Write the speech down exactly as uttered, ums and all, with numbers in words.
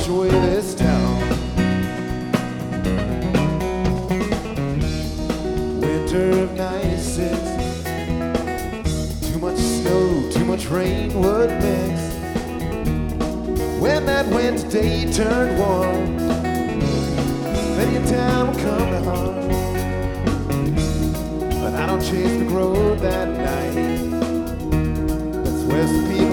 wash away this town. Winter of ninety-six, too much snow, too much rain would mix. When that winter day turned warm, then your town would come to harm. But I don't chase the road that night. That's where some people